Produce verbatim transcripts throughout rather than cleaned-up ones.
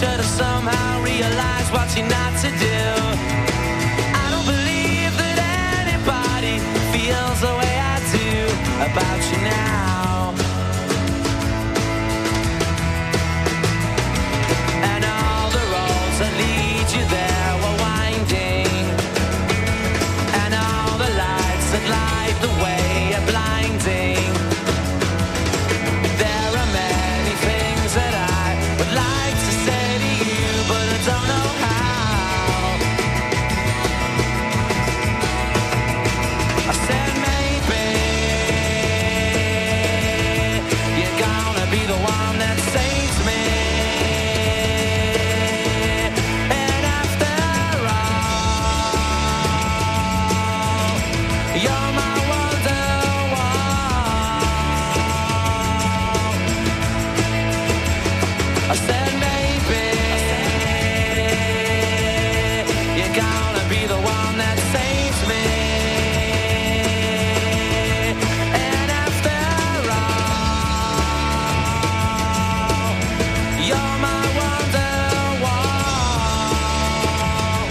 should have somehow realized what you're not to do. I don't believe that anybody feels the way I do about you now. And all the roads that lead you there were winding, and all the lights that light the way are blinding. There are many things that I would like to say to you, but I don't know how. I said maybe you're gonna be the one that saves me. And after all, you're my wonderwall. I said maybe you're gonna be the one that saves me. And after all, you're my wonderwall.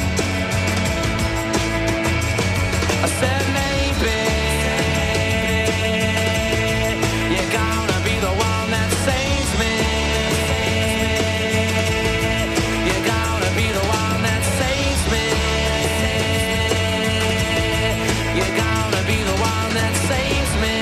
I said maybe you're gonna be the one that saves me. You're gonna be the one that saves me. You're gonna be the one that saves me.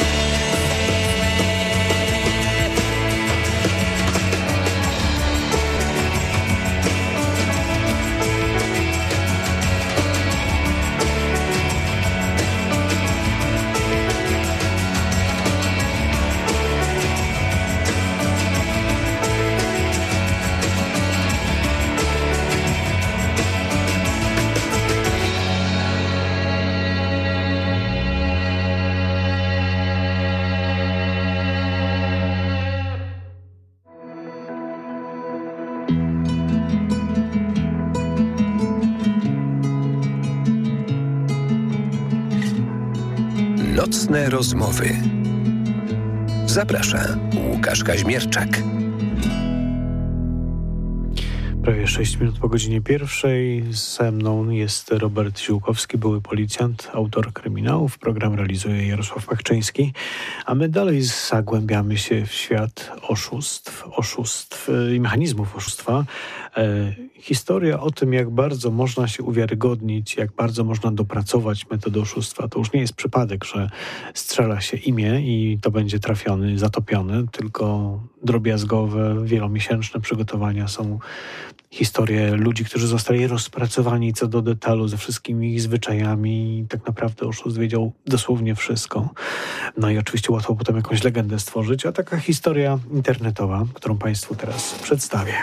Nocne rozmowy. Zaprasza Łukasz Kaźmierczak. Prawie sześć minut po godzinie pierwszej. Ze mną jest Robert Ziółkowski, były policjant, autor kryminałów. Program realizuje Jarosław Pachczyński. A my dalej zagłębiamy się w świat oszustw, oszustw i mechanizmów oszustwa. E, historia o tym, jak bardzo można się uwiarygodnić, jak bardzo można dopracować metodę oszustwa. To już nie jest przypadek, że strzela się imię i to będzie trafiony, zatopiony, tylko drobiazgowe, wielomiesięczne przygotowania są historie ludzi, którzy zostali rozpracowani co do detalu ze wszystkimi ich zwyczajami i tak naprawdę oszust wiedział dosłownie wszystko. No i oczywiście łatwo potem jakąś legendę stworzyć, a taka historia internetowa, którą Państwu teraz przedstawię.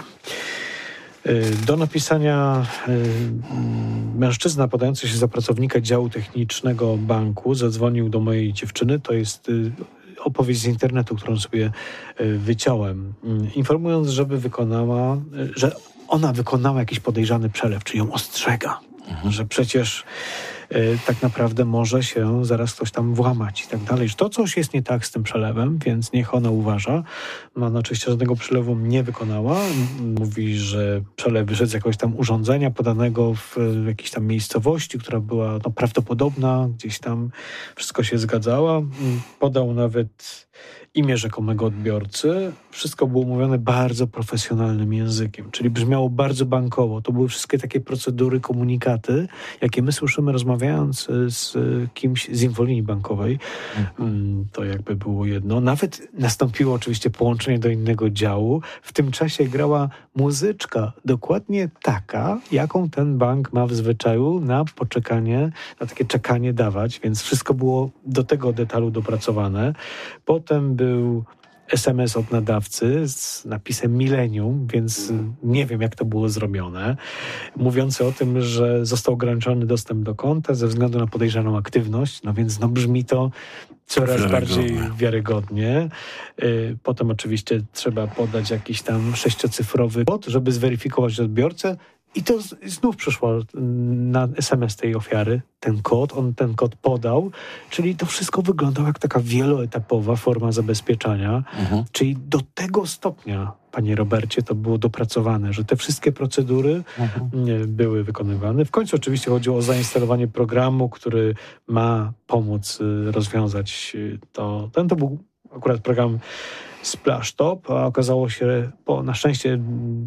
Do napisania mężczyzna podający się za pracownika działu technicznego banku zadzwonił do mojej dziewczyny. To jest opowieść z internetu, którą sobie wyciąłem, informując, żeby wykonała, że ona wykonała jakiś podejrzany przelew, czy ją ostrzega, mhm. że przecież y, tak naprawdę może się zaraz ktoś tam włamać i tak dalej. Że to coś jest nie tak z tym przelewem, więc niech ona uważa. No, ona oczywiście żadnego przelewu nie wykonała. Mówi, że przelew wyszedł z jakiegoś tam urządzenia podanego w, w jakiejś tam miejscowości, która była no, prawdopodobna, gdzieś tam wszystko się zgadzało. Podał nawet imię rzekomego odbiorcy. Wszystko było mówione bardzo profesjonalnym językiem, czyli brzmiało bardzo bankowo. To były wszystkie takie procedury, komunikaty, jakie my słyszymy rozmawiając z kimś z infolinii bankowej. Mhm. To jakby było jedno. Nawet nastąpiło oczywiście połączenie do innego działu. W tym czasie grała muzyczka dokładnie taka, jaką ten bank ma w zwyczaju na poczekanie, na takie czekanie dawać, więc wszystko było do tego detalu dopracowane. Potem był es em es od nadawcy z napisem Millennium, więc nie wiem, jak to było zrobione, mówiący o tym, że został ograniczony dostęp do konta ze względu na podejrzaną aktywność, no więc no brzmi to coraz bardziej wiarygodnie. Potem oczywiście trzeba podać jakiś tam sześciocyfrowy kod, żeby zweryfikować odbiorcę. I to z, znów przyszło na es em es tej ofiary, ten kod, on ten kod podał, czyli to wszystko wyglądało jak taka wieloetapowa forma zabezpieczania, mhm. czyli do tego stopnia, panie Robercie, to było dopracowane, że te wszystkie procedury mhm. były wykonywane. W końcu oczywiście chodziło o zainstalowanie programu, który ma pomóc rozwiązać to. Ten to był akurat program SplashTop, a okazało się, bo na szczęście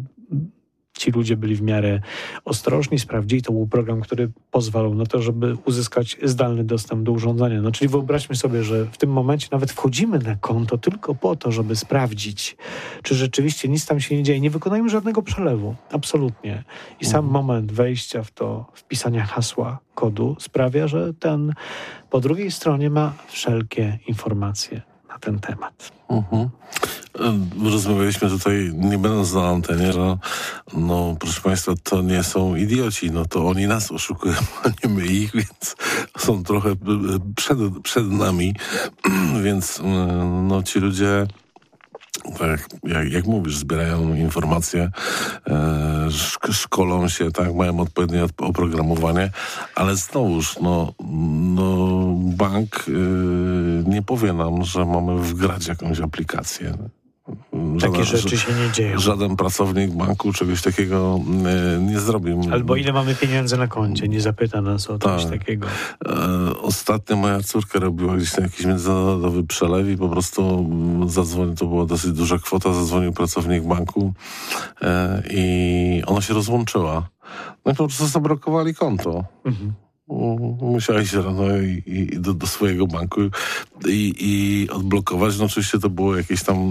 ci ludzie byli w miarę ostrożni, sprawdzili. To był program, który pozwalał na to, żeby uzyskać zdalny dostęp do urządzenia. No, czyli wyobraźmy sobie, że w tym momencie nawet wchodzimy na konto tylko po to, żeby sprawdzić, czy rzeczywiście nic tam się nie dzieje. Nie wykonajmy żadnego przelewu. Absolutnie. I sam mhm. moment wejścia w to, wpisania hasła, kodu sprawia, że ten po drugiej stronie ma wszelkie informacje na ten temat. Mhm. Rozmawialiśmy tutaj, nie będąc na antenie, że no proszę Państwa, to nie są idioci, no to oni nas oszukują, a nie my ich, więc są trochę przed, przed nami, więc no ci ludzie, tak jak, jak mówisz, zbierają informacje, e, szkolą się, tak, mają odpowiednie oprogramowanie, ale znowuż, no, no bank y, nie powie nam, że mamy wgrać jakąś aplikację. Żaden, Takie rzeczy się nie dzieją. Żaden pracownik banku czegoś takiego nie, nie zrobił. Albo ile mamy pieniędzy na koncie, nie zapyta nas o coś tak. takiego. E, ostatnio moja córka robiła gdzieś tam jakiś międzynarodowy przelew i po prostu zadzwonił, to była dosyć duża kwota, zadzwonił pracownik banku e, i ona się rozłączyła. No i po prostu zablokowali konto. Mhm. Musiała iść rano i, i do, do swojego banku i, i odblokować. No oczywiście to było jakieś tam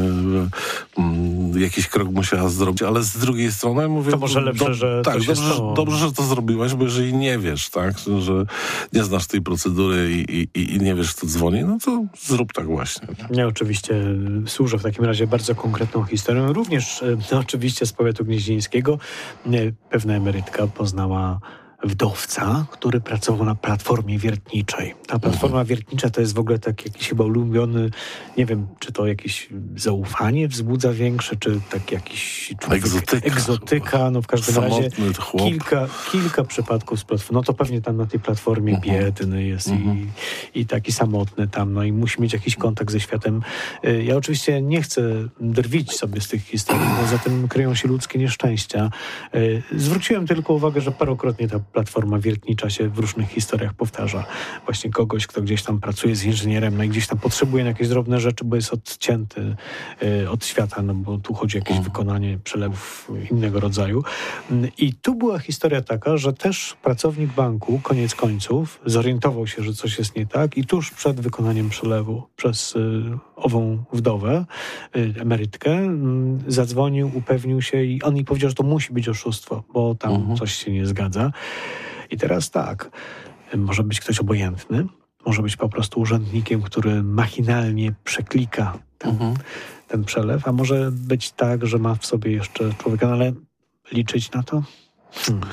e, e, jakiś krok musiała zrobić, ale z drugiej strony mówię... To może lepsze, do, że tak, to się dobrze, stało. Dobrze, że to zrobiłaś, bo jeżeli nie wiesz, tak, że nie znasz tej procedury i, i, i nie wiesz, kto dzwoni, no to zrób tak właśnie. Ja oczywiście służę w takim razie bardzo konkretną historią. Również no, oczywiście z powiatu gnieźnieńskiego pewna emerytka poznała wdowca, który pracował na platformie wiertniczej. Ta platforma mhm. wiertnicza to jest w ogóle tak jakiś chyba ulubiony, nie wiem, czy to jakieś zaufanie wzbudza większe, czy tak jakiś człowiek, egzotyka. egzotyka no w każdym Samotny razie chłop. kilka, kilka przypadków z platformy. No to pewnie tam na tej platformie mhm. biedny jest mhm. i, i taki samotny tam, no i musi mieć jakiś kontakt ze światem. Ja oczywiście nie chcę drwić sobie z tych historii, bo za tym kryją się ludzkie nieszczęścia. Zwróciłem tylko uwagę, że parokrotnie ta platforma wiertnicza się w różnych historiach powtarza. Właśnie kogoś, kto gdzieś tam pracuje z inżynierem, no i gdzieś tam potrzebuje na jakieś drobne rzeczy, bo jest odcięty y, od świata, no bo tu chodzi o jakieś mm. wykonanie przelewów innego rodzaju. I tu była historia taka, że też pracownik banku, koniec końców, zorientował się, że coś jest nie tak i tuż przed wykonaniem przelewu przez y, ową wdowę, y, emerytkę, y, zadzwonił, upewnił się i on jej powiedział, że to musi być oszustwo, bo tam mm. coś się nie zgadza. I teraz tak, może być ktoś obojętny, może być po prostu urzędnikiem, który machinalnie przeklika ten, mhm. ten przelew, a może być tak, że ma w sobie jeszcze człowieka, no ale liczyć na to? Hmm.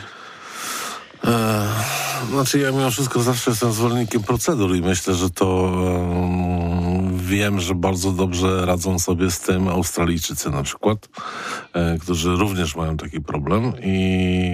E, znaczy ja mimo wszystko zawsze jestem zwolennikiem procedur i myślę, że to e, wiem, że bardzo dobrze radzą sobie z tym Australijczycy na przykład, e, którzy również mają taki problem i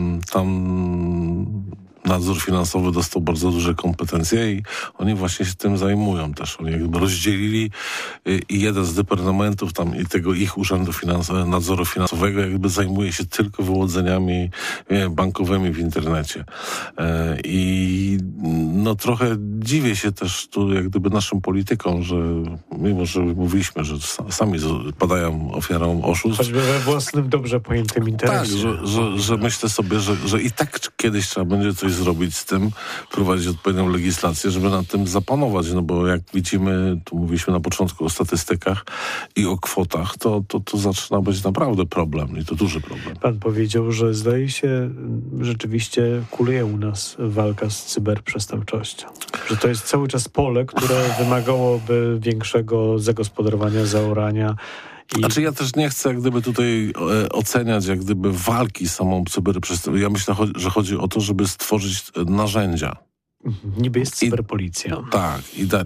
tam nadzór finansowy dostał bardzo duże kompetencje i oni właśnie się tym zajmują też. Oni jakby rozdzielili i jeden z departamentów tam i tego ich urzędu finans- nadzoru finansowego jakby zajmuje się tylko wyłudzeniami bankowymi w internecie. I no trochę dziwię się też tu jak gdyby naszym politykom, że mimo, że mówiliśmy, że sami padają ofiarą oszustw. Choćby we własnym dobrze pojętym interesie. Tak, że, że, że myślę sobie, że, że i tak kiedyś trzeba będzie coś zrobić z tym, prowadzić odpowiednią legislację, żeby nad tym zapanować, no bo jak widzimy, tu mówiliśmy na początku o statystykach i o kwotach, to, to, to zaczyna być naprawdę problem i to duży problem. Pan powiedział, że zdaje się, rzeczywiście kuleje u nas walka z cyberprzestępczością. Że to jest cały czas pole, które wymagałoby większego zagospodarowania, zaorania. I... Znaczy ja też nie chcę jak gdyby tutaj e, oceniać jak gdyby walki z samą cyberprzestępczością. Ja myślę, że chodzi o to, żeby stworzyć narzędzia. Niby jest cyberpolicja. I, tak, i dać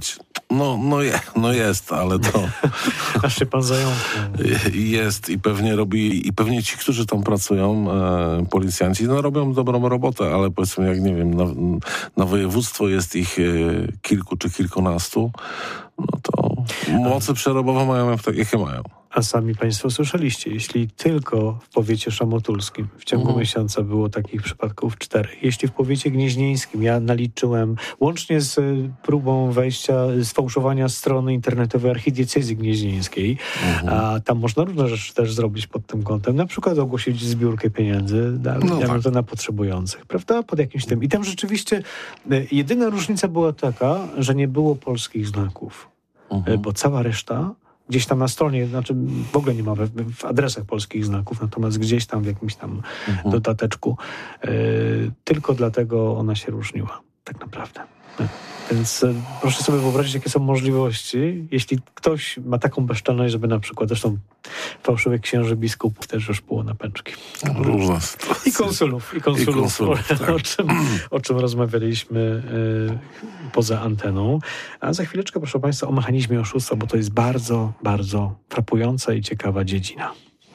No, no, je, no jest, ale to Aż się pan zająknął. jest i pewnie robi, i pewnie ci, którzy tam pracują, e, policjanci, no robią dobrą robotę, ale powiedzmy, jak nie wiem, na, na województwo jest ich e, kilku czy kilkunastu, no to mocy przerobowe mają jak, jakie mają. A sami państwo słyszeliście, jeśli tylko w powiecie szamotulskim w ciągu Mhm. miesiąca było takich przypadków cztery. Jeśli w powiecie gnieźnieńskim ja naliczyłem, łącznie z y, próbą wejścia, sfałszowania strony internetowej archidiecezji gnieźnieńskiej, Mhm. a tam można różne rzeczy też zrobić pod tym kątem, na przykład ogłosić zbiórkę pieniędzy dla, No ja tak. to na potrzebujących, prawda? Pod jakimś tym. I tam rzeczywiście y, jedyna różnica była taka, że nie było polskich znaków, Mhm. y, bo cała reszta gdzieś tam na stronie, znaczy w ogóle nie ma w, w adresach polskich znaków, natomiast gdzieś tam w jakimś tam Mhm. dodateczku. Y, tylko dlatego ona się różniła, tak naprawdę. Y, Więc y, proszę sobie wyobrazić, jakie są możliwości, jeśli ktoś ma taką bezczelność, żeby na przykład, zresztą fałszywych księży biskupów też już było na pęczki. Różne I sytuacje. konsulów, i konsulów, I konsulów, tak. o, czym, o czym rozmawialiśmy y, poza anteną. A za chwileczkę, proszę Państwa, o mechanizmie oszustwa, bo to jest bardzo, bardzo frapująca i ciekawa dziedzina.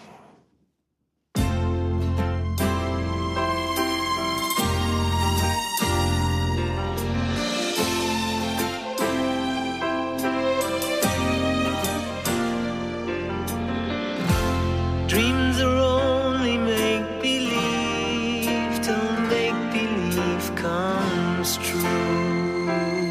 Dreams are only make-believe till make-believe comes true.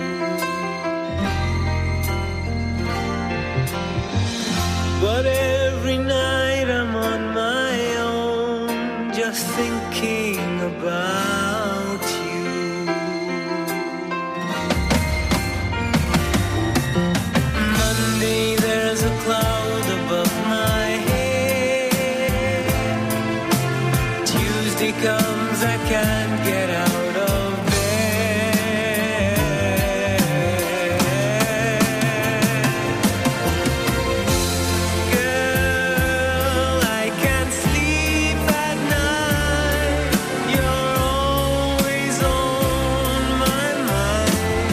But every night I'm on my own, just thinking about you. Monday there's a cloud above my head. Tuesday comes, I can't get out of bed. Girl, I can't sleep at night. You're always on my mind.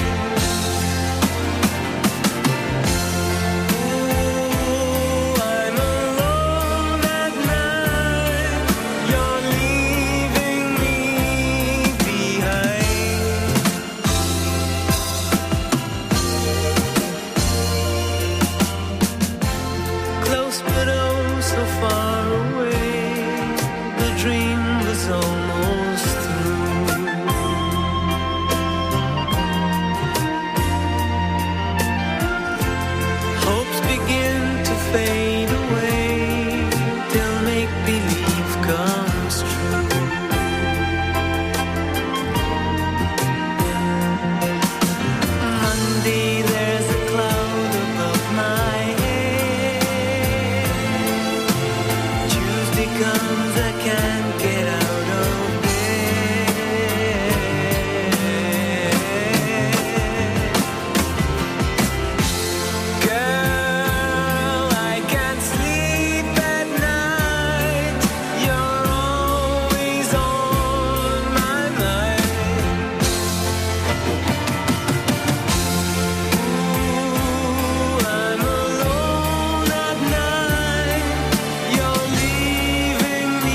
Ooh, I'm alone at night. You're leaving me behind. Close but oh so far away. The dream was almost through. Hopes begin to fade away till make-believe comes true. Monday there's a cloud above my head. Tuesday comes, I can't get out of bed. Girl, I can't sleep at night. You're always on my mind. Ooh, I'm alone at night. You're leaving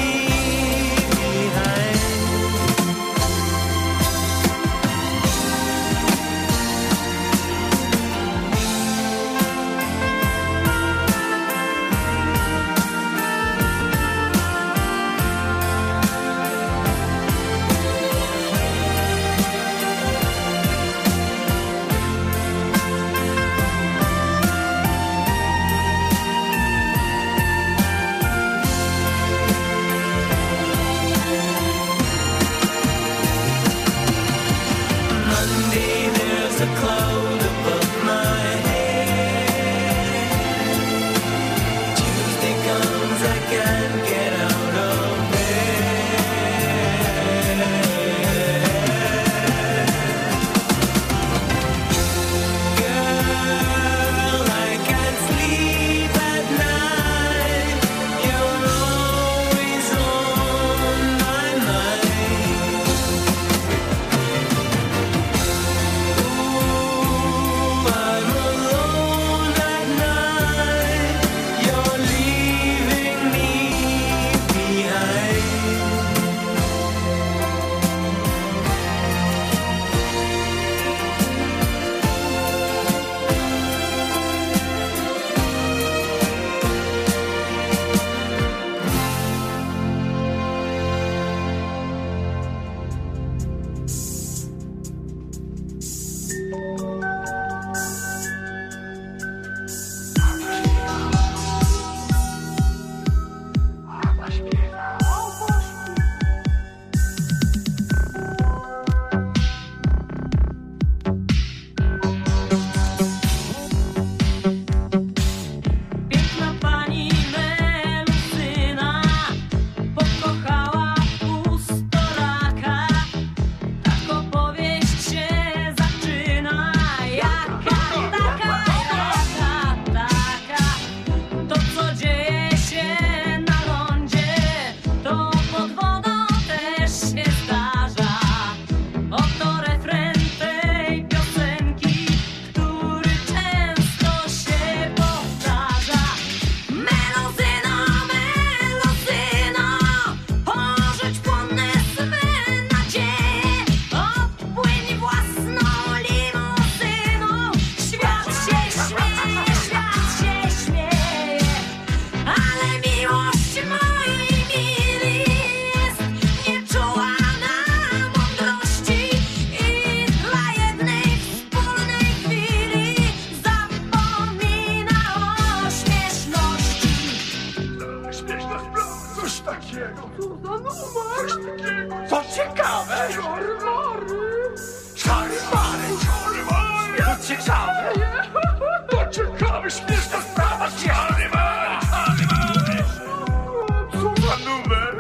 Co za numer? Co ciekawe! Czary-mary! Czary-mary! Czary-mary! To ciekawe! To ciekawe, śmieszna sprawa! Czary-mary! Czary-mary! Co za numer?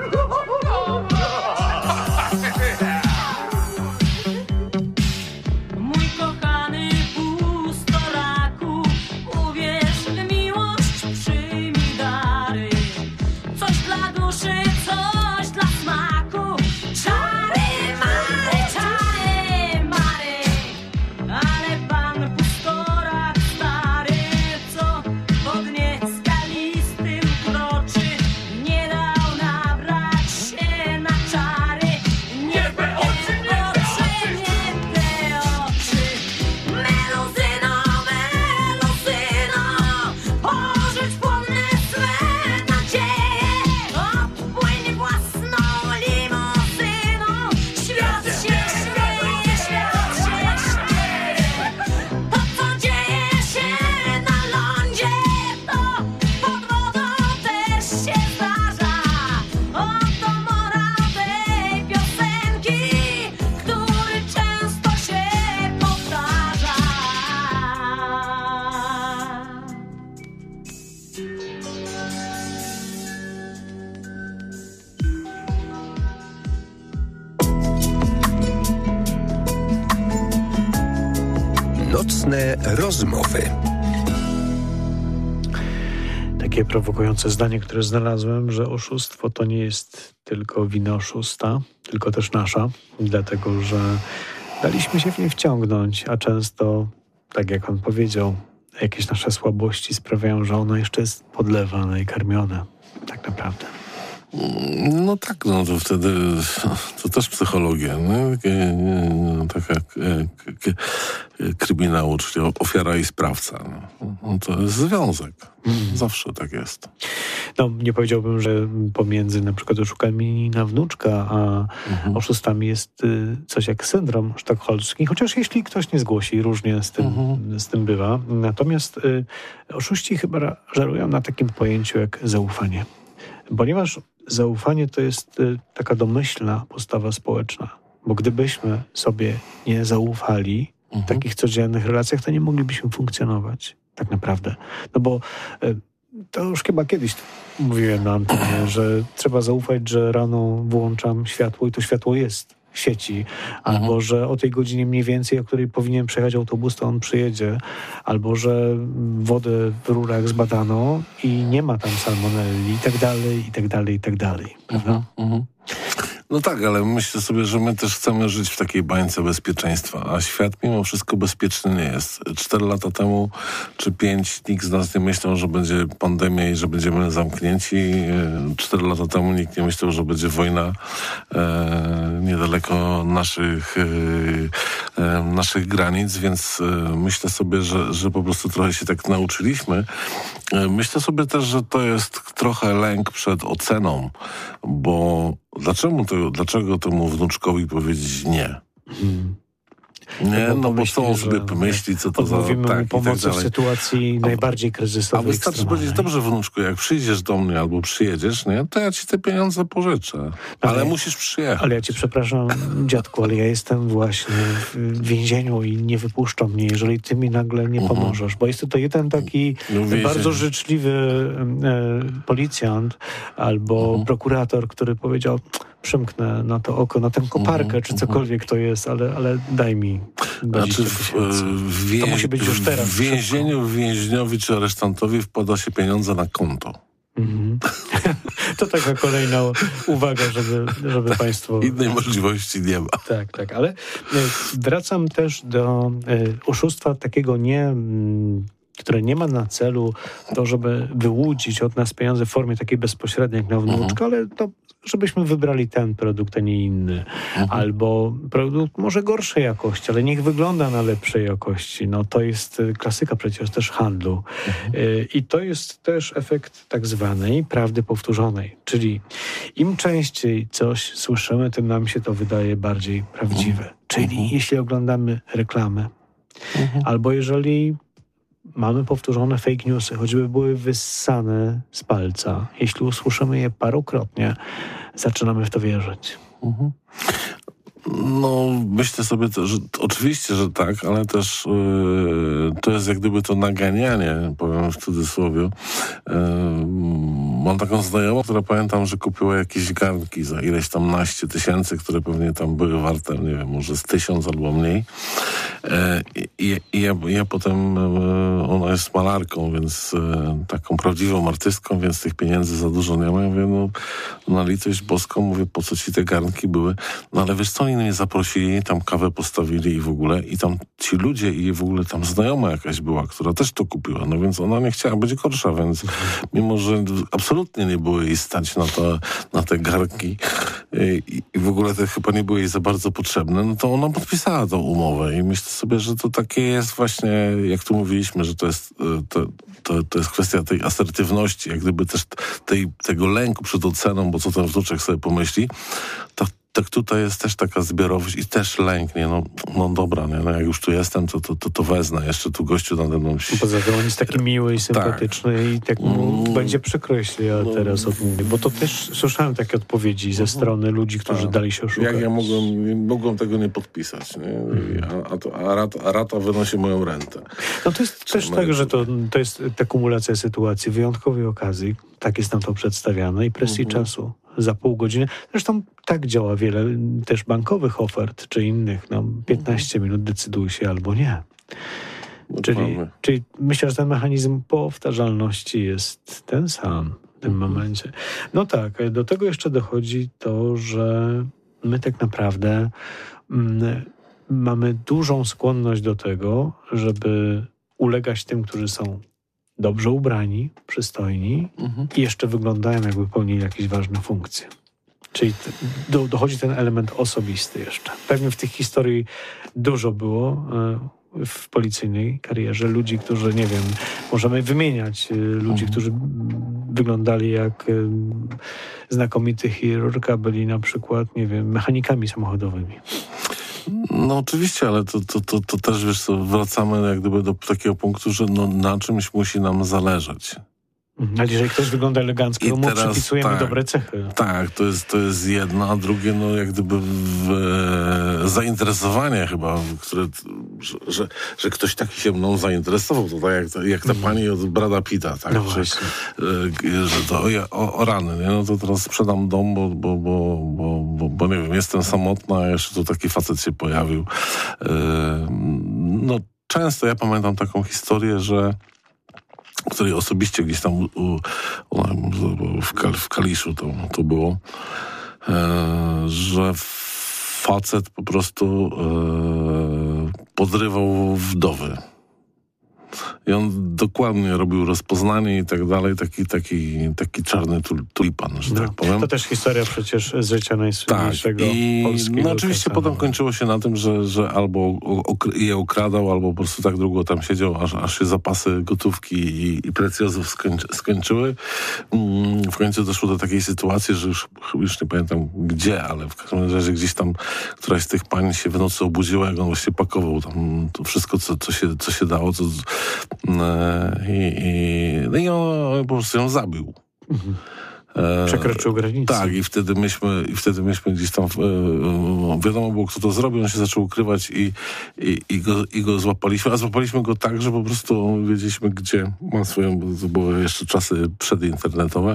Mój kochany pustoraku, uwierz w miłość, przyjmij dary. Coś dla duszy, coś dla smaku. Czary, mary, czary, mary. Ale pan pustorak stary, co po dnie skalistym kroczy, nie dał nabrać się na czary. Nie te oczy, nie te oczy, nie te oczy. Meluzyno, meluzyno, pożycz płonne swe nadzieje. Odpłyń własną limuzyną. Świat się śmieje, świat się śmieje. To, co dzieje się na lądzie, to pod wodą też się zdarza. Oto morał tej piosenki, który często się powtarza. Nocne rozmowy. Takie prowokujące zdanie, które znalazłem, że oszustwo to nie jest tylko wina oszusta, tylko też nasza, dlatego że daliśmy się w nie wciągnąć, a często, tak jak on powiedział, jakieś nasze słabości sprawiają, że ono jeszcze jest podlewane i karmione, tak naprawdę. No tak, no to wtedy to też psychologia, no, no, taka e, k- kryminału, czyli ofiara i sprawca. No, no to jest związek. Mm. Zawsze tak jest. No nie powiedziałbym, że pomiędzy na przykład oszukami na wnuczka, a mhm. oszustami jest y, coś jak syndrom sztokholmski, chociaż jeśli ktoś nie zgłosi, różnie z tym, mhm. z tym bywa. Natomiast y, oszuści chyba żerują na takim pojęciu jak zaufanie. Ponieważ zaufanie to jest y, taka domyślna postawa społeczna. Bo gdybyśmy sobie nie zaufali mhm. w takich codziennych relacjach, to nie moglibyśmy funkcjonować tak naprawdę. No bo y, to już chyba kiedyś mówiłem na antenie, że trzeba zaufać, że rano włączam światło i to światło jest w sieci, albo mhm. że o tej godzinie mniej więcej, o której powinien przejechać autobus, to on przyjedzie, albo że wodę w rurach zbadano i nie ma tam salmonelli i tak dalej, i tak dalej, i tak dalej. Prawda? Mhm. No tak, ale myślę sobie, że my też chcemy żyć w takiej bańce bezpieczeństwa, a świat mimo wszystko bezpieczny nie jest. Cztery lata temu, czy pięć, nikt z nas nie myślał, że będzie pandemia i że będziemy zamknięci. Cztery lata temu nikt nie myślał, że będzie wojna e, niedaleko naszych, e, naszych granic, więc e, myślę sobie, że, że po prostu trochę się tak nauczyliśmy. E, myślę sobie też, że to jest trochę lęk przed oceną, bo Dlaczego, to, dlaczego temu wnuczkowi powiedzieć nie? Hmm. Nie, no, no bo co on sobie pomyśli, co to za... Mówimy tak, mu pomocy w sytuacji a, najbardziej kryzysowej. A wystarczy powiedzieć, dobrze wnuczku, jak przyjdziesz do mnie albo przyjedziesz, nie, to ja ci te pieniądze pożyczę. Ale, ale musisz przyjechać. Ale ja ci przepraszam, dziadku, ale ja jestem właśnie w więzieniu i nie wypuszczą mnie, jeżeli ty mi nagle nie pomożesz. Uh-huh. Bo jest to jeden taki no, bardzo życzliwy e, policjant albo uh-huh. prokurator, który powiedział... przymknę na to oko, na tę koparkę, uh-huh, czy cokolwiek uh-huh. to jest, ale, ale daj mi znaczy w, w, wie, to musi być już teraz. W więzieniu, więźniowi czy aresztantowi wkłada się pieniądze na konto. Mm-hmm. To taka kolejna uwaga, żeby, żeby tak, państwo... Innej możliwości nie ma. Tak, tak, ale wracam też do oszustwa takiego nie... które nie ma na celu to, żeby wyłudzić od nas pieniądze w formie takiej bezpośredniej jak na wnuczkę, uh-huh. ale to, żebyśmy wybrali ten produkt, a nie inny. Uh-huh. Albo produkt może gorszej jakości, ale niech wygląda na lepszej jakości. No to jest klasyka przecież też handlu. Uh-huh. Y- I to jest też efekt tak zwanej prawdy powtórzonej. Czyli im częściej coś słyszymy, tym nam się to wydaje bardziej prawdziwe. Uh-huh. Czyli uh-huh. jeśli oglądamy reklamę, uh-huh. albo jeżeli mamy powtórzone fake newsy, choćby były wyssane z palca. Jeśli usłyszymy je parokrotnie, zaczynamy w to wierzyć. Mhm. No, myślę sobie, to, że oczywiście, że tak, ale też yy, to jest jak gdyby to naganianie, powiem w cudzysłowie. Yy, mam taką znajomą, która pamiętam, że kupiła jakieś garnki za ileś tam naście tysięcy, które pewnie tam były warte, nie wiem, może z tysiąc albo mniej. Yy, I i ja, ja potem, yy, ona jest malarką, więc yy, taką prawdziwą artystką, więc tych pieniędzy za dużo nie ma. Ja mówię, no, na litość boską, mówię, po co ci te garnki były? No ale wiesz co, oni mnie zaprosili, tam kawę postawili i w ogóle, i tam ci ludzie i w ogóle tam znajoma jakaś była, która też to kupiła, no więc ona nie chciała być gorsza, więc mimo, że absolutnie nie było jej stać na, to, na te garnki i, i w ogóle te chyba nie były jej za bardzo potrzebne, no to ona podpisała tą umowę i myślę sobie, że to takie jest właśnie, jak tu mówiliśmy, że to jest to, to, to jest kwestia tej asertywności, jak gdyby też tej, tego lęku przed oceną, bo co ten wnuczek sobie pomyśli, to tak tutaj jest też taka zbiorowość i też lęk, nie? No, no dobra, nie? No jak już tu jestem, to, to, to, to wezmę. Jeszcze tu gościu nade mną... Poza tym on jest taki miły i sympatyczny tak. i tak mu mm. będzie przykro, jeśli ja no. teraz odmówię. Bo to też słyszałem takie odpowiedzi ze strony ludzi, którzy tak. dali się oszukać. Jak ja mogłem, mogłem tego nie podpisać, nie? Mm. A, a, to, a, rata, a rata wynosi moją rentę. No to jest też tak, że to, to jest ta kumulacja sytuacji, wyjątkowej okazji, tak jest nam to przedstawiane i presji mm-hmm. czasu. Za pół godziny. Zresztą tak działa wiele też bankowych ofert, czy innych. No, piętnaście mhm. minut decyduj się albo nie. No czyli, czyli myślę, że ten mechanizm powtarzalności jest ten sam w tym mhm. momencie. No tak, do tego jeszcze dochodzi to, że my tak naprawdę mm, mamy dużą skłonność do tego, żeby ulegać tym, którzy są dobrze ubrani, przystojni mhm. i jeszcze wyglądają, jakby pełnili jakieś ważne funkcje. Czyli t- do, dochodzi ten element osobisty jeszcze. Pewnie w tych historii dużo było y, w policyjnej karierze ludzi, którzy, nie wiem, możemy wymieniać y, ludzi, mhm. którzy m, wyglądali jak y, znakomity chirurg, a byli na przykład, nie wiem, mechanikami samochodowymi. No oczywiście, ale to, to, to, to też, wiesz co, wracamy jak gdyby do takiego punktu, że no, na czymś musi nam zależeć. Ale jeżeli ktoś wygląda elegancko, to mu przypisujemy tak, dobre cechy. Tak, to jest, to jest jedno, a drugie, no jak gdyby w, e, zainteresowanie chyba, które, że, że, że ktoś taki się mną zainteresował, to tak jak, jak ta mm. pani od Brada Pitta, tak? No że, właśnie. e, że to o, o rany, nie? No to teraz sprzedam dom, bo, bo, bo, bo, bo, bo nie wiem, jestem samotna, a jeszcze tu taki facet się pojawił. E, no często ja pamiętam taką historię, że której osobiście gdzieś tam u, u, w, Kal, w Kaliszu to, to było, e, że facet po prostu e, podrywał wdowy. I on dokładnie robił rozpoznanie i tak dalej, taki, taki, taki czarny tulipan, że no, tak powiem. To też historia przecież z życia najsłynniejszego tak, i polskiego. No oczywiście kasana. Potem kończyło się na tym, że, że albo okry- je okradał, albo po prostu tak długo tam siedział, aż, aż się zapasy gotówki i, i precjozów skończy, skończyły. Mm, w końcu doszło do takiej sytuacji, że już, już nie pamiętam gdzie, ale w każdym razie gdzieś tam któraś z tych pań się w nocy obudziła, jak on właśnie pakował tam to wszystko, co, co, się, co się dało, co I, i, no i on po prostu ją zabił. Mhm. Przekroczył granicę. Tak, i wtedy myśmy, i wtedy myśmy gdzieś tam, e, wiadomo było, kto to zrobił, on się zaczął ukrywać i, i, i, go, i go złapaliśmy, a złapaliśmy go tak, że po prostu wiedzieliśmy, gdzie ma swoją, bo to były jeszcze czasy przedinternetowe.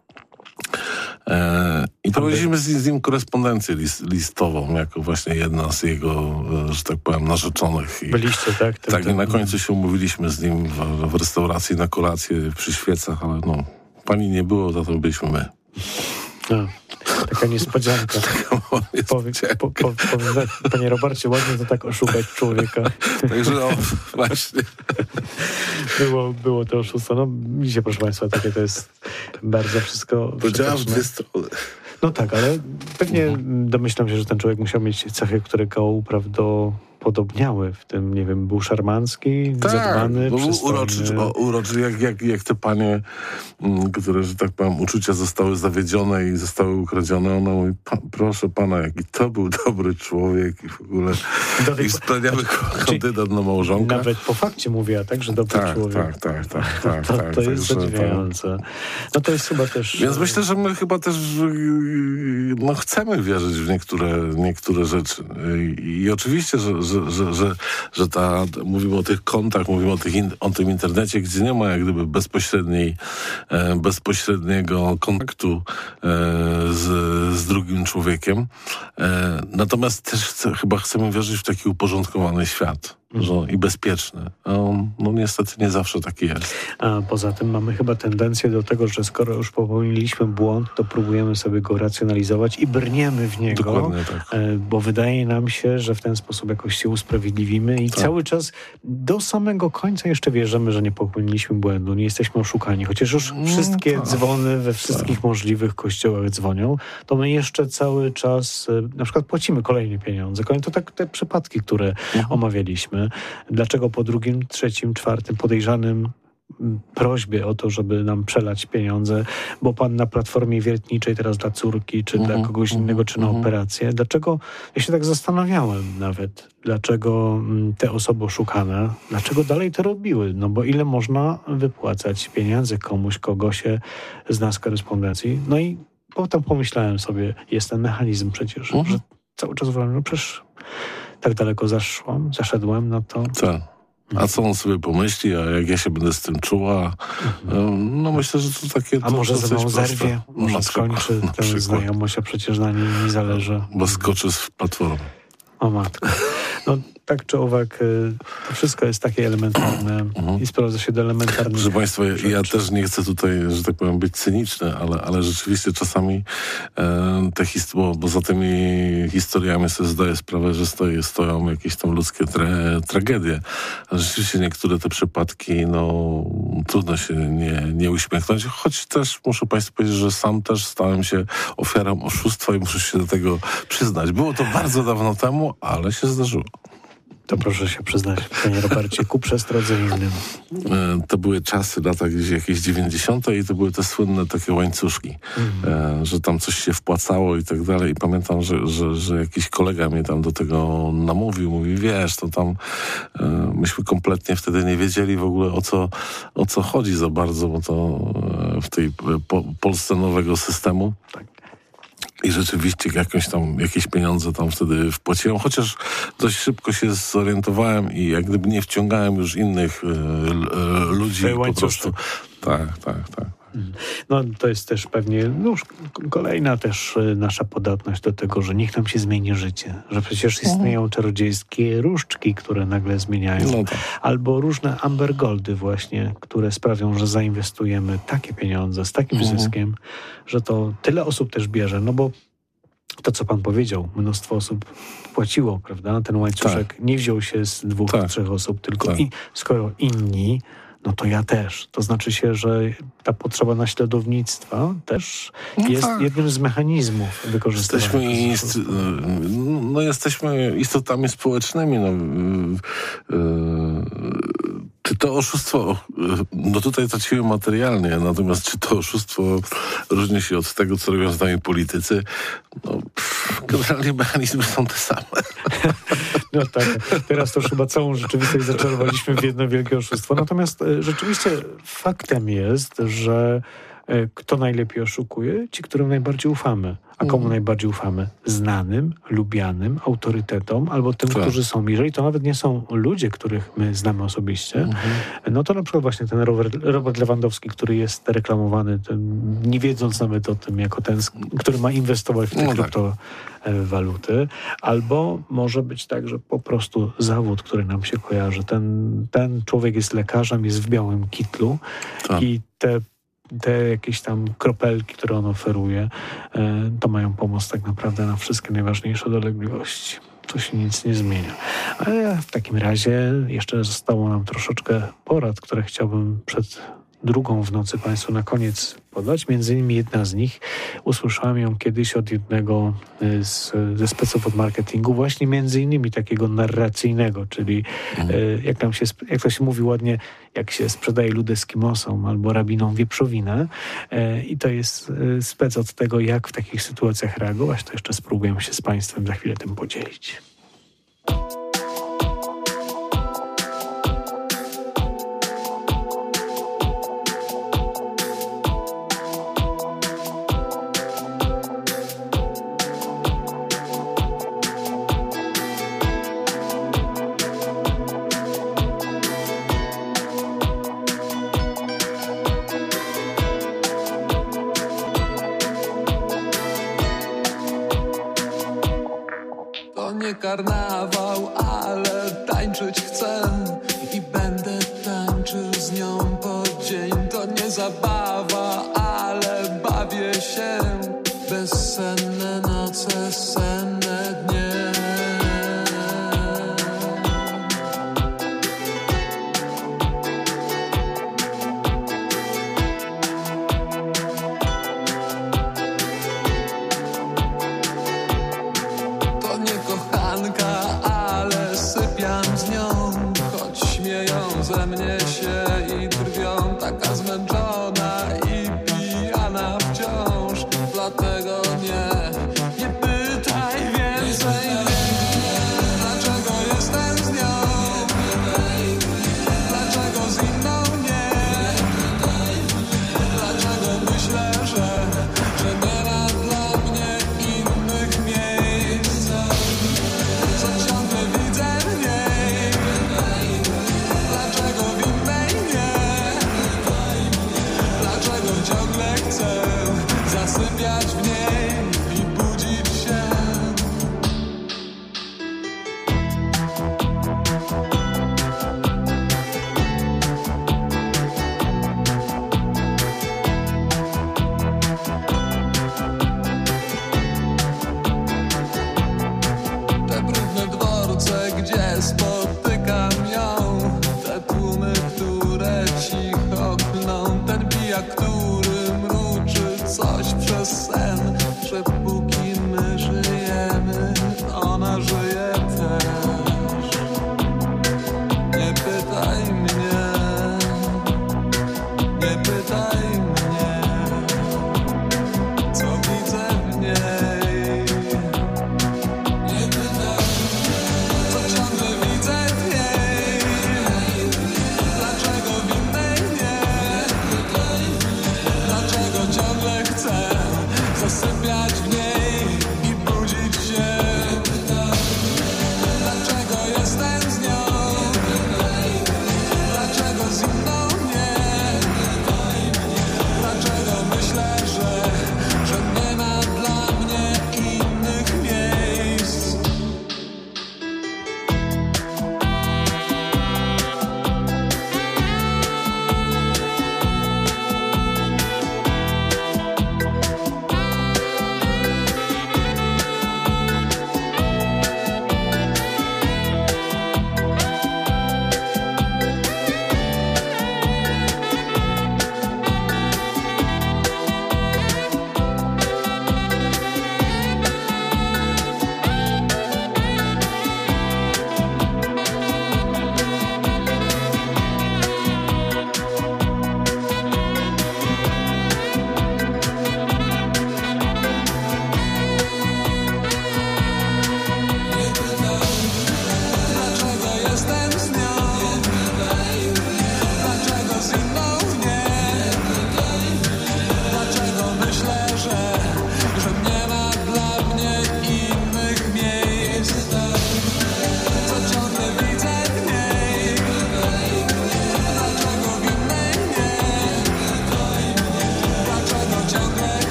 E, I prowadziliśmy z, z nim korespondencję list, listową, jako właśnie jedna z jego, że tak powiem, narzeczonych. I, Byliście, tak? Ten, tak, ten, i na końcu się umówiliśmy z nim w, w restauracji na kolację przy świecach, ale no, pani nie było, za to byliśmy my. No, taka niespodzianka. Powie, po, po, powiem tak, panie Robercie, ładnie to tak oszukać człowieka. Także no, właśnie. Było, było to oszustwo. No, widzicie, proszę państwa, takie to jest bardzo wszystko... To działa w dwie strony. No tak, ale pewnie mhm. domyślam się, że ten człowiek musiał mieć cechy, które go uprawdopodobniały napodobniały. W tym, nie wiem, był szarmancki, Tak, zadbany, był przystojny. uroczy, o, uroczy jak, jak, jak te panie, m, które, że tak powiem, uczucia zostały zawiedzione i zostały ukradzione. Ona mówi, pa, proszę pana, jaki to był dobry człowiek i w ogóle i wspaniały kandydat na małżonka. Nawet po fakcie mówiła, tak, że dobry tak, człowiek. Tak, tak, tak. tak, to, tak to jest także, zadziwiające. No to jest chyba też... Więc myślę, że my chyba też no, chcemy wierzyć w niektóre, niektóre rzeczy. I, i oczywiście, że, że, że, że, że ta, mówimy o tych kontach, mówimy o, tych in, o tym internecie, gdzie nie ma jak gdyby bezpośredniej, e, bezpośredniego kontaktu e, z, z drugim człowiekiem. E, natomiast też chcę, chyba chcemy wierzyć w taki uporządkowany świat. Że, i bezpieczny. No, no niestety nie zawsze taki jest. A poza tym mamy chyba tendencję do tego, że skoro już popełniliśmy błąd, to próbujemy sobie go racjonalizować i brniemy w niego, Dokładnie tak. bo wydaje nam się, że w ten sposób jakoś się usprawiedliwimy i tak. cały czas do samego końca jeszcze wierzymy, że nie popełniliśmy błędu, nie jesteśmy oszukani. Chociaż już wszystkie no, tak. dzwony we wszystkich tak. możliwych kościołach dzwonią, to my jeszcze cały czas na przykład płacimy kolejne pieniądze. To tak te przypadki, które mhm. omawialiśmy. Dlaczego po drugim, trzecim, czwartym podejrzanym prośbie o to, żeby nam przelać pieniądze, bo pan na platformie wiertniczej teraz dla córki, czy uh-huh, dla kogoś uh-huh, innego, czy na uh-huh. operację. Dlaczego, ja się tak zastanawiałem nawet, dlaczego te osoby oszukane, dlaczego dalej to robiły? No bo ile można wypłacać pieniędzy komuś, kogo się zna z korespondencji? No i potem pomyślałem sobie, jest ten mechanizm przecież, uh-huh. że cały czas uważam, no przecież tak daleko zaszłam, zaszedłem, no to... Co? A co on sobie pomyśli, a jak ja się będę z tym czuła? Mhm. No myślę, że to takie... A to, może to ze mną zerwie? Może skończy tę znajomość, a przecież na niej nie zależy. Bo skoczy z platformy. O matko. No tak czy owak, to wszystko jest takie elementarne uh-huh. i sprowadza się do elementarnych Proszę Państwa, rzeczy. Ja też nie chcę tutaj, że tak powiem, być cyniczny, ale, ale rzeczywiście czasami e, te historie, bo, bo za tymi historiami sobie zdaję sprawę, że stoi, stoją jakieś tam ludzkie tra, tragedie. A rzeczywiście niektóre te przypadki, no trudno się nie, nie uśmiechnąć, choć też muszę Państwu powiedzieć, że sam też stałem się ofiarą oszustwa i muszę się do tego przyznać. Było to bardzo dawno temu, ale się zdarzyło. To proszę się przyznać, panie Robercie, ku przestrodze innym. To były czasy, lata gdzieś jakieś dziewięćdziesiąte i to były te słynne takie łańcuszki, mm. że tam coś się wpłacało i tak dalej. I pamiętam, że, że, że jakiś kolega mnie tam do tego namówił, mówi, wiesz, to tam myśmy kompletnie wtedy nie wiedzieli w ogóle o co, o co chodzi za bardzo, bo to w tej po, Polsce nowego systemu. Tak. I rzeczywiście jakąś tam, jakieś pieniądze tam wtedy wpłaciłem, chociaż dość szybko się zorientowałem i jak gdyby nie wciągałem już innych e, e, ludzi po prostu. Tak, tak, tak. No to jest też pewnie no, kolejna też nasza podatność do tego, że niech nam się zmieni życie. Że przecież istnieją czarodziejskie różdżki, które nagle zmieniają. No tak. Albo różne Amber Goldy właśnie, które sprawią, że zainwestujemy takie pieniądze z takim mhm. zyskiem, że to tyle osób też bierze. No bo to, co pan powiedział, mnóstwo osób płaciło, prawda? Ten łańcuszek tak. nie wziął się z dwóch, tak. trzech osób, tylko tak. i skoro inni, no to ja też. To znaczy się, że ta potrzeba naśladownictwa też no jest tak. jednym z mechanizmów wykorzystywania. Jesteśmy, ist, no, jesteśmy istotami społecznymi. No, yy, czy to oszustwo, no tutaj traciły materialnie, natomiast czy to oszustwo różni się od tego, co robią z nami politycy? No, pff, generalnie mechanizmy są te same. No tak, teraz to już chyba całą rzeczywistość zaczarowaliśmy w jedno wielkie oszustwo. Natomiast rzeczywiście faktem jest, że kto najlepiej oszukuje? Ci, którym najbardziej ufamy. A komu mm. najbardziej ufamy? Znanym, lubianym, autorytetom albo tym, tak. którzy są. Jeżeli to nawet nie są ludzie, których my znamy osobiście, mm-hmm. no to na przykład właśnie ten Robert, Robert Lewandowski, który jest reklamowany, ten, nie wiedząc nawet o tym, jako ten, który ma inwestować w te no kryptowaluty. Albo może być tak, że po prostu zawód, który nam się kojarzy. Ten, ten człowiek jest lekarzem, jest w białym kitlu tak. i te te jakieś tam kropelki, które on oferuje, to mają pomóc tak naprawdę na wszystkie najważniejsze dolegliwości. To się nic nie zmienia. Ale w takim razie jeszcze zostało nam troszeczkę porad, które chciałbym przed drugą w nocy Państwu na koniec podać. Między innymi jedna z nich, usłyszałem ją kiedyś od jednego z, ze speców od marketingu, właśnie między innymi takiego narracyjnego, czyli mm. jak tam się, jak to się mówi ładnie, jak się sprzedaje ludy eskimosom albo rabinom wieprzowinę. I to jest spec od tego, jak w takich sytuacjach reagować. To jeszcze spróbujemy się z Państwem za chwilę tym podzielić. Karnawał, ale tańczyć chcę i będę tańczył z nią po dzień. To nie zabawa, ale bawię się. Bezsenne noce, senne dnie. Ze mnie się i drwią, taka zmęczona i pijana wciąż. Dlatego nie, nie pytaj więcej mnie, dlaczego jestem z nią, dlaczego z inną nie, dlaczego myślę, że, że nie ma dla mnie innych miejsc, co ciągle widzę w niej. Dlaczego w innej nie? Dlaczego ciągle chcę zasypiać w niej i budzić się? Te brudne dworce, gdzie spotykam ją, te tłumy, które cicho klną, ten pijak, który mruczy coś przez sen, że póki my żyjemy, ona żyje też. Nie pytaj mnie, nie pytaj mnie, co widzę w niej. Nie pytaj mnie, co ciągle widzę w niej. Dlaczego w innej nie? Dlaczego ciągle chcę zasypiać w niej i budzić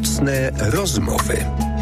Nocne rozmowy.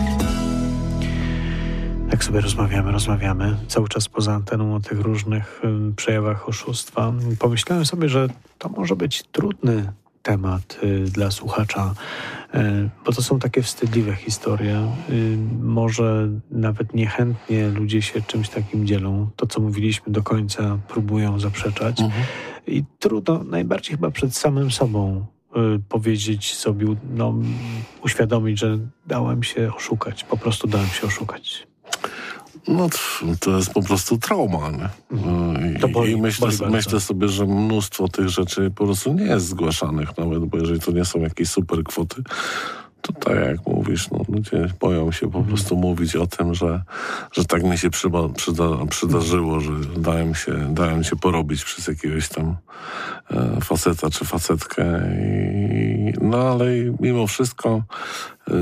Tak sobie rozmawiamy, rozmawiamy cały czas poza anteną o tych różnych y, przejawach oszustwa. Pomyślałem sobie, że to może być trudny temat y, dla słuchacza, y, bo to są takie wstydliwe historie. Y, może nawet niechętnie ludzie się czymś takim dzielą. To, co mówiliśmy, do końca próbują zaprzeczać. Mhm. I trudno, najbardziej chyba przed samym sobą y, powiedzieć sobie, no, uświadomić, że dałem się oszukać. Po prostu dałem się oszukać. No to jest po prostu trauma, nie? I, to boli, I myślę, boli myślę sobie, że mnóstwo tych rzeczy po prostu nie jest zgłaszanych nawet, bo jeżeli to nie są jakieś super kwoty, to tak jak mówisz, no, ludzie boją się po prostu hmm. mówić o tym, że, że tak mi się przyba, przyda, przydarzyło, że dałem się, dałem się porobić przez jakiegoś tam e, faceta czy facetkę. I, no ale mimo wszystko e,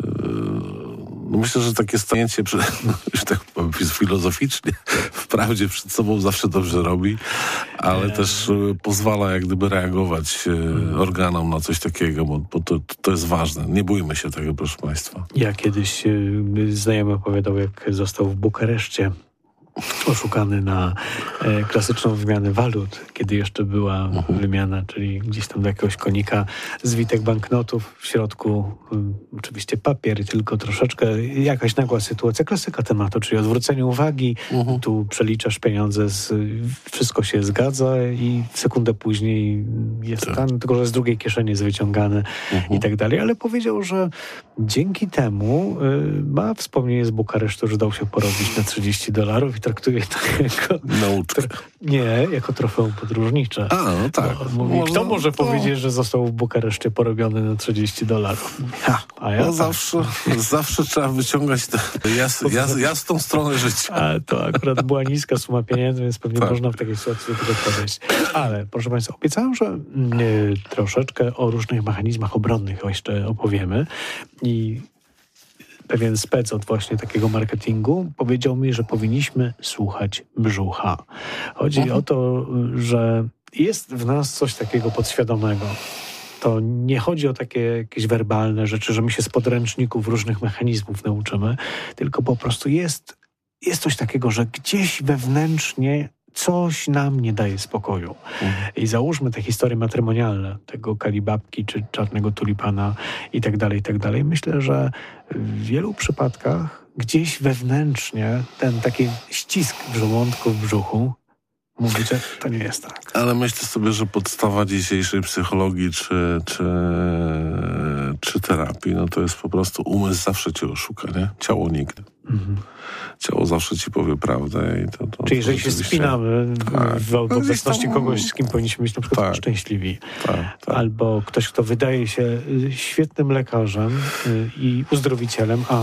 no myślę, że takie stanięcie, no, już tak powiem filozoficznie, wprawdzie przed sobą zawsze dobrze robi, ale też pozwala jak gdyby reagować organom na coś takiego, bo, bo to, to jest ważne. Nie bójmy się tego, proszę Państwa. Ja kiedyś znajomy opowiadał, jak został w Bukareszcie oszukany na e, klasyczną wymianę walut, kiedy jeszcze była uh-huh. wymiana, czyli gdzieś tam do jakiegoś konika zwitek banknotów, w środku um, oczywiście papier, tylko troszeczkę jakaś nagła sytuacja, klasyka tematu, czyli odwrócenie uwagi, uh-huh. tu przeliczasz pieniądze, z, wszystko się zgadza i sekundę później jest tak. tam, tylko że z drugiej kieszeni jest wyciągane uh-huh. i tak dalej, ale powiedział, że dzięki temu y, ma wspomnienie z Bukaresztu, że dał się porobić na trzydzieści dolarów i traktuje to jako... Nauczkę. Tro, nie, jako trofeum podróżnicze. A, no tak. No, mówi, może, kto może to... powiedzieć, że został w Bukareszcie porobiony na trzydzieści dolarów? Ha, a ja no tak. zawsze, zawsze trzeba wyciągać tę jas, jas, jasną stronę życia. A to akurat była niska suma pieniędzy, więc pewnie tak. można w takiej sytuacji do tego podejść. Ale, proszę Państwa, obiecałem, że y, troszeczkę o różnych mechanizmach obronnych jeszcze opowiemy. I pewien spec od właśnie takiego marketingu powiedział mi, że powinniśmy słuchać brzucha. Chodzi mhm. o to, że jest w nas coś takiego podświadomego. To nie chodzi o takie jakieś werbalne rzeczy, że my się z podręczników różnych mechanizmów nauczymy, tylko po prostu jest, jest coś takiego, że gdzieś wewnętrznie coś nam nie daje spokoju. Mhm. I załóżmy te historie matrymonialne, tego Kalibabki czy Czarnego Tulipana i tak dalej, i tak dalej. Myślę, że w wielu przypadkach gdzieś wewnętrznie ten taki ścisk w żołądku, w brzuchu mówi, że to nie jest tak. Ale myślę sobie, że podstawa dzisiejszej psychologii czy, czy, czy terapii, no to jest po prostu umysł zawsze cię oszuka, nie? Ciało nigdy. Mhm. Ciało zawsze ci powie prawdę. I to, to, Czyli to jeżeli się spinamy tak. w obecności tam... kogoś, z kim powinniśmy być na przykład tak. szczęśliwi, tak, tak. albo ktoś, kto wydaje się świetnym lekarzem i uzdrowicielem, a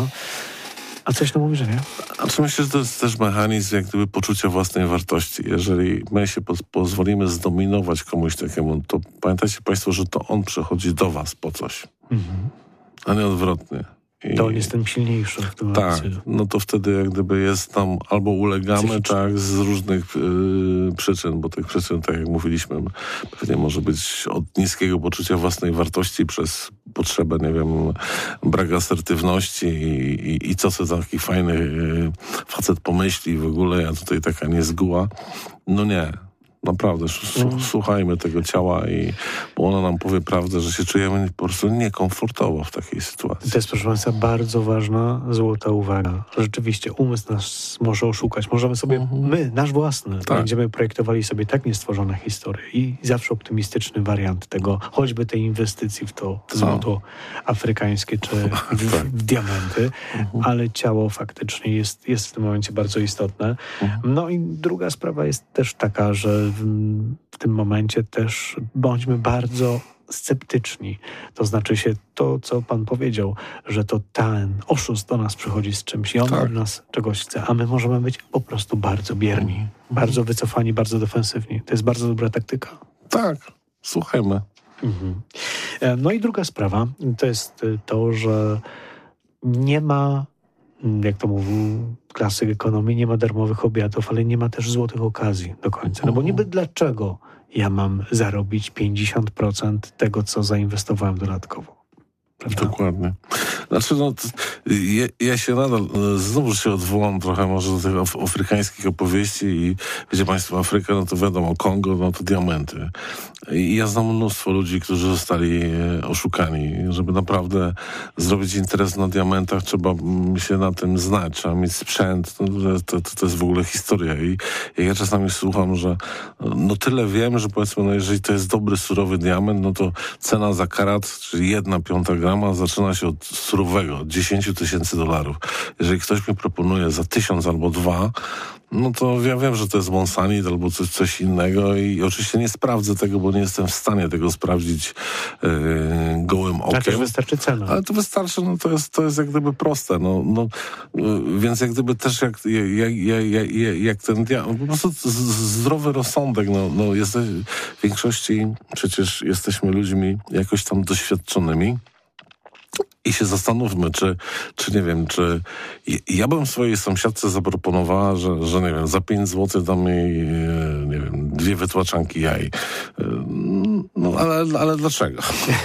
A coś nam mówi, że nie? Znaczy myślę, że to jest też mechanizm jak gdyby poczucia własnej wartości. Jeżeli my się po, pozwolimy zdominować komuś takiemu, to pamiętajcie Państwo, że to on przychodzi do was po coś, mhm. a nie odwrotnie. I to on jest ten silniejszy w tym Tak, no to wtedy jak gdyby jest tam albo ulegamy, tak, z różnych y, przyczyn, bo tych przyczyn, tak jak mówiliśmy, pewnie może być od niskiego poczucia własnej wartości przez potrzebę, nie wiem, brak asertywności i, i, i co sobie taki fajny y, facet pomyśli w ogóle, ja tutaj taka niezguła. No nie. Naprawdę, słuchajmy tego ciała, i bo ono nam powie prawdę, że się czujemy po prostu niekomfortowo w takiej sytuacji. To jest, proszę Państwa, bardzo ważna, złota uwaga. Rzeczywiście umysł nas może oszukać. Możemy sobie, uh-huh. my, nasz własny, tak. będziemy projektowali sobie tak niestworzone historie i zawsze optymistyczny wariant tego, choćby tej inwestycji w to Co? złoto afrykańskie czy w, w diamenty, uh-huh. ale ciało faktycznie jest, jest w tym momencie bardzo istotne. Uh-huh. No i druga sprawa jest też taka, że w, w tym momencie też bądźmy bardzo sceptyczni. To znaczy się to, co pan powiedział, że to ten oszust do nas przychodzi z czymś i on tak. od nas czegoś chce, a my możemy być po prostu bardzo bierni, mm. bardzo wycofani, bardzo defensywni. To jest bardzo dobra taktyka. Tak, słuchajmy. Mhm. No i druga sprawa to jest to, że nie ma, jak to mówił klasyk ekonomii, nie ma darmowych obiadów, ale nie ma też złotych okazji do końca. No bo niby dlaczego ja mam zarobić pięćdziesiąt procent tego, co zainwestowałem dodatkowo? prawda? Dokładnie. Znaczy, no, t- ja, ja się nadal, e, znów się odwołam trochę może do tych af- afrykańskich opowieści i wiecie państwo, Afryka, no to wiadomo, Kongo, no to diamenty. I ja znam mnóstwo ludzi, którzy zostali e, oszukani. Żeby naprawdę zrobić interes na diamentach, trzeba mm, się na tym znać, trzeba mieć sprzęt, no, to, to, to jest w ogóle historia. I, i ja czasami słucham, że no tyle wiem, że powiedzmy, no jeżeli to jest dobry, surowy diament, no to cena za karat, czyli jedna piąta grama, zaczyna się od surowego, od dziesięć tysięcy dolarów. Jeżeli ktoś mi proponuje za tysiąc albo dwa, no to ja wiem, że to jest Monsanit albo coś, coś innego i oczywiście nie sprawdzę tego, bo nie jestem w stanie tego sprawdzić yy, gołym okiem. Ale też wystarczy cena. Ale to wystarczy, no to jest, to jest jak gdyby proste, no, no yy, więc jak gdyby też jak, jak, jak, jak, jak ten dia- po prostu z, z, zdrowy rozsądek, no, no jest, w większości przecież jesteśmy ludźmi jakoś tam doświadczonymi. I się zastanówmy, czy, czy nie wiem, czy ja bym swojej sąsiadce zaproponowała, że, że nie wiem, za pięć złotych dam jej, nie wiem, dwie wytłaczanki jaj. No, ale, ale dlaczego?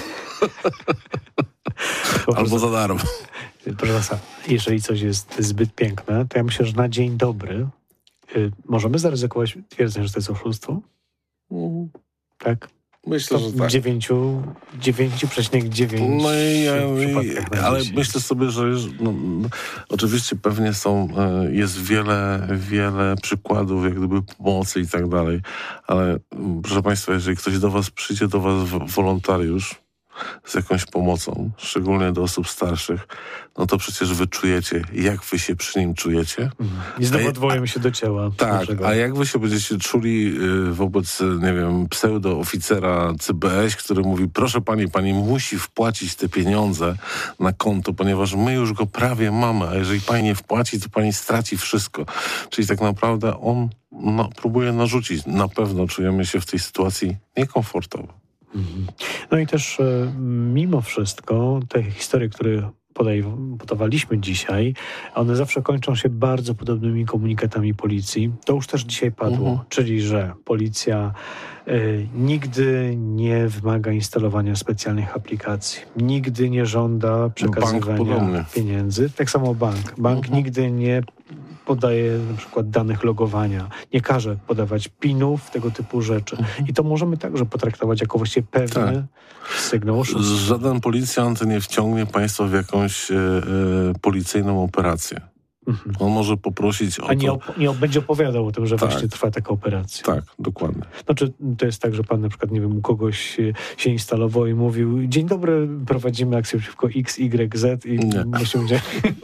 Albo za darmo. Proszę, jeżeli coś jest zbyt piękne, to ja myślę, że na dzień dobry y, możemy zaryzykować twierdzenie, że to jest oszustwo? Mm. Tak? Myślę, że tak. dziewięć przecinek dziewięć No i, ja, przypadkach ale myślę sobie, że już, no, no, oczywiście pewnie są, jest wiele, wiele przykładów jak gdyby pomocy i tak dalej, ale proszę państwa, jeżeli ktoś do was przyjdzie, do was wolontariusz z jakąś pomocą, szczególnie do osób starszych, no to przecież wy czujecie, jak wy się przy nim czujecie. I znowu odwołujemy się do ciała. Tak, naszego. A jak wy się będziecie czuli y, wobec, nie wiem, pseudo-oficera C B S, który mówi, proszę pani, pani musi wpłacić te pieniądze na konto, ponieważ my już go prawie mamy, a jeżeli pani nie wpłaci, to pani straci wszystko. Czyli tak naprawdę on no, próbuje narzucić. Na pewno czujemy się w tej sytuacji niekomfortowo. No i też e, mimo wszystko te historie, które podaj, podawaliśmy dzisiaj, one zawsze kończą się bardzo podobnymi komunikatami policji. To już też dzisiaj padło, mhm. czyli że policja e, nigdy nie wymaga instalowania specjalnych aplikacji, nigdy nie żąda przekazywania pieniędzy. Tak samo bank. Bank mhm. nigdy nie podaje na przykład danych logowania, nie każe podawać pinów, tego typu rzeczy. Mhm. I to możemy także potraktować jako właściwie pewny tak. sygnał oszustwa. Żaden policjant nie wciągnie państwa w jakąś e, e, policyjną operację. Mhm. On może poprosić o A nie, to... op- nie będzie opowiadał o tym, że tak. właśnie trwa taka operacja. Tak, dokładnie. Znaczy, to jest tak, że pan na przykład, nie wiem, u kogoś się instalował i mówił, dzień dobry, prowadzimy akcję przeciwko X, Y, Z i nie. musimy gdzieś...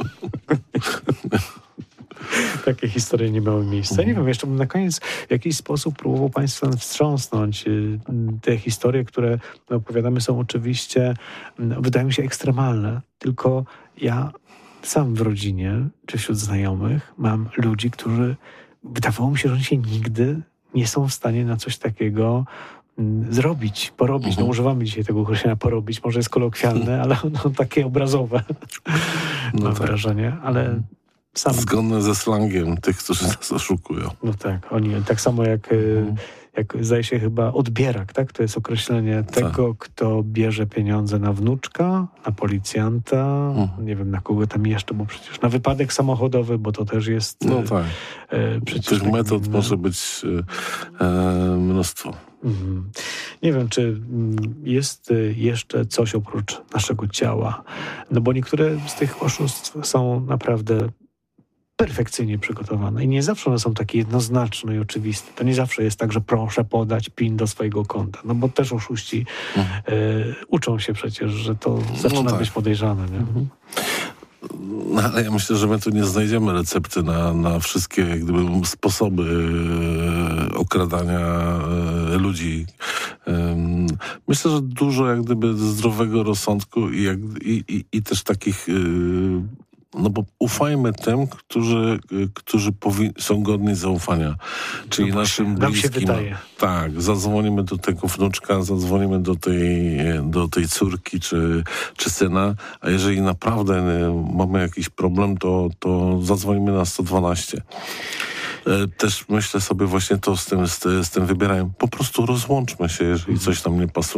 Takie historie nie miały miejsca. Mhm. Nie wiem, jeszcze bym na koniec w jakiś sposób próbował państwa wstrząsnąć. Te historie, które opowiadamy, są oczywiście, no, wydają mi się ekstremalne, tylko ja sam w rodzinie czy wśród znajomych mam ludzi, którzy wydawało mi się, że oni się nigdy nie są w stanie na coś takiego zrobić, porobić. Mhm. No używamy dzisiaj tego określenia porobić, może jest kolokwialne, ale no, takie obrazowe no mam tak. wrażenie, ale sam... Zgodne ze slangiem tych, którzy nas oszukują. No tak, oni tak samo jak, mhm. jak zdaje się chyba odbierak, tak? To jest określenie tego, tak. kto bierze pieniądze na wnuczka, na policjanta, mhm. nie wiem na kogo tam jeszcze, bo przecież na wypadek samochodowy, bo to też jest... No tak. E, przecież tych tak, metod no, może być e, mnóstwo. Mhm. Nie wiem, czy jest jeszcze coś oprócz naszego ciała, no bo niektóre z tych oszustw są naprawdę perfekcyjnie przygotowane i nie zawsze one są takie jednoznaczne i oczywiste. To nie zawsze jest tak, że proszę podać PIN do swojego konta, no bo też oszuści mhm. y, uczą się przecież, że to zaczyna no tak. być podejrzane. Nie? Mhm. No, ale ja myślę, że my tu nie znajdziemy recepty na, na wszystkie jak gdyby, sposoby e, okradania e, ludzi. E, myślę, że dużo jak gdyby zdrowego rozsądku i, jak, i, i, i też takich... E, no bo ufajmy tym, którzy, którzy powi- są godni zaufania. Czyli no naszym bliskim. Nam się wydaje. Tak, zadzwonimy do tego wnuczka, zadzwonimy do tej, do tej córki czy, czy syna, a jeżeli naprawdę mamy jakiś problem, to, to zadzwonimy na sto dwanaście. Też myślę sobie właśnie to z tym, z, z tym wybierają. Po prostu rozłączmy się, jeżeli coś nam nie pasuje.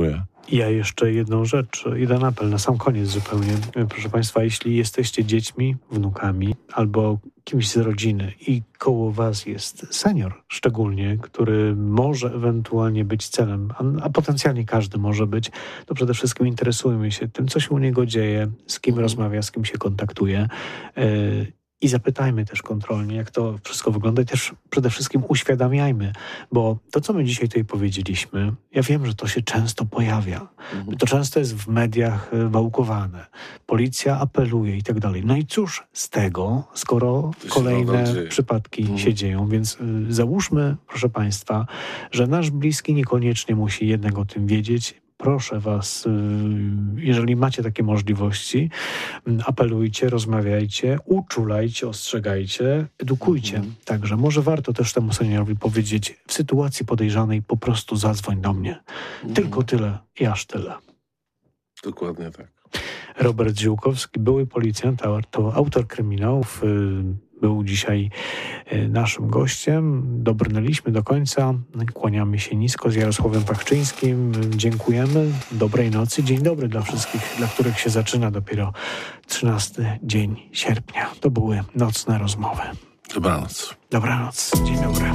Ja jeszcze jedną rzecz, jeden apel na sam koniec zupełnie. Proszę Państwa, jeśli jesteście dziećmi, wnukami albo kimś z rodziny i koło Was jest senior szczególnie, który może ewentualnie być celem, a, a potencjalnie każdy może być, to przede wszystkim interesujmy się tym, co się u niego dzieje, z kim rozmawia, z kim się kontaktuje. Yy, I zapytajmy też kontrolnie, jak to wszystko wygląda i też przede wszystkim uświadamiajmy, bo to, co my dzisiaj tutaj powiedzieliśmy, ja wiem, że to się często pojawia. Mhm. To często jest w mediach wałkowane. Policja apeluje i tak dalej. No i cóż z tego, skoro kolejne przypadki mhm. się dzieją. Więc y, załóżmy, proszę Państwa, że nasz bliski niekoniecznie musi jednego o tym wiedzieć. Proszę Was, jeżeli macie takie możliwości, apelujcie, rozmawiajcie, uczulajcie, ostrzegajcie, edukujcie. Mhm. Także może warto też temu seniorowi powiedzieć, w sytuacji podejrzanej po prostu zadzwoń do mnie. Mhm. Tylko tyle i aż tyle. Dokładnie tak. Robert Ziółkowski, były policjant, to autor kryminałów, był dzisiaj naszym gościem. Dobrnęliśmy do końca. Kłaniamy się nisko z Jarosławem Pachczyńskim. Dziękujemy. Dobrej nocy. Dzień dobry dla wszystkich, dla których się zaczyna dopiero trzynasty dzień sierpnia. To były nocne rozmowy. Dobranoc. Dobranoc. Dzień dobry.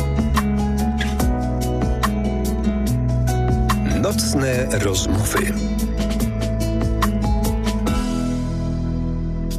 Nocne rozmowy.